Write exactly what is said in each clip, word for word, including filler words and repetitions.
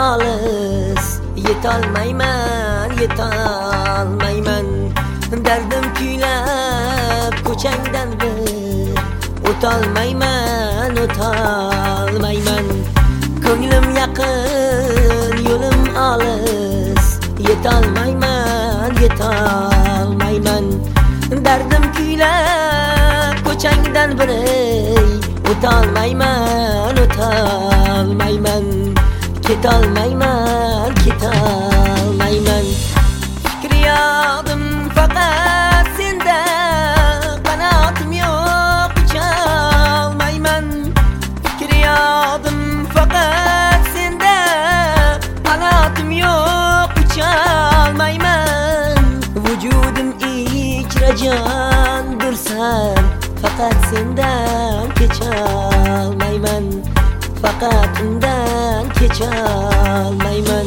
olis, yetolmayman, yetolmayman. Dardim kuylab ko'changdan bir o'tolmayman, o'tolmayman. Ko'nglim yaqin, yo'lim olis, yetolmayman, yetolmayman. Dardim kuylab ko'changdan biri o'tolmayman, o'tolmayman. Ketolmayman, ketolmayman. Fikriyodim faqat senda, qanotim yo'q, ucholmayman. Fikriyodim faqat senda, qanotim yo'q, ucholmayman. Vujudim ichra jondursan, faqat sendan kecholmayman, faqat undan kecholmayman.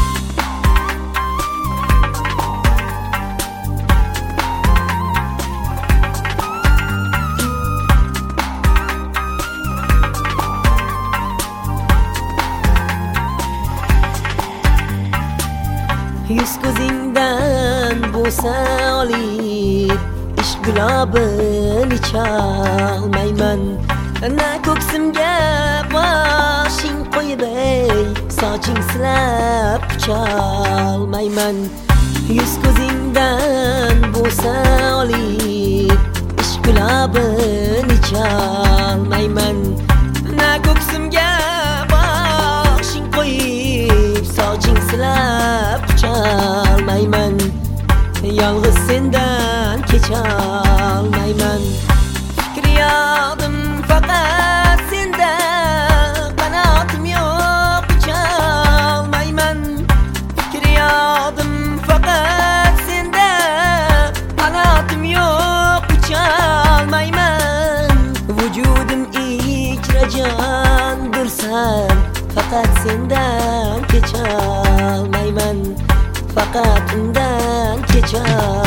Yuz ko'zingdan bo'lsa olib, ishq gulobin icholmayman. Na ko'ksimga boshing qo'yib, soching silab qucholmayman. Yuz ko'zingdan bo'lsa olib, ishq gulobin icholmayman. Na ko'ksimga boshing qo'yib, soching silab qucholmayman. Yolg'iz sendan kecholmayman. Fikriyodim faqat senda, qanotim yo'q, ucholmayman. Fikriyodim faqat senda, qanotim yo'q, ucholmayman. Vujudim ichra jondursan, faqat sendan kecholmayman, faqat undan kechol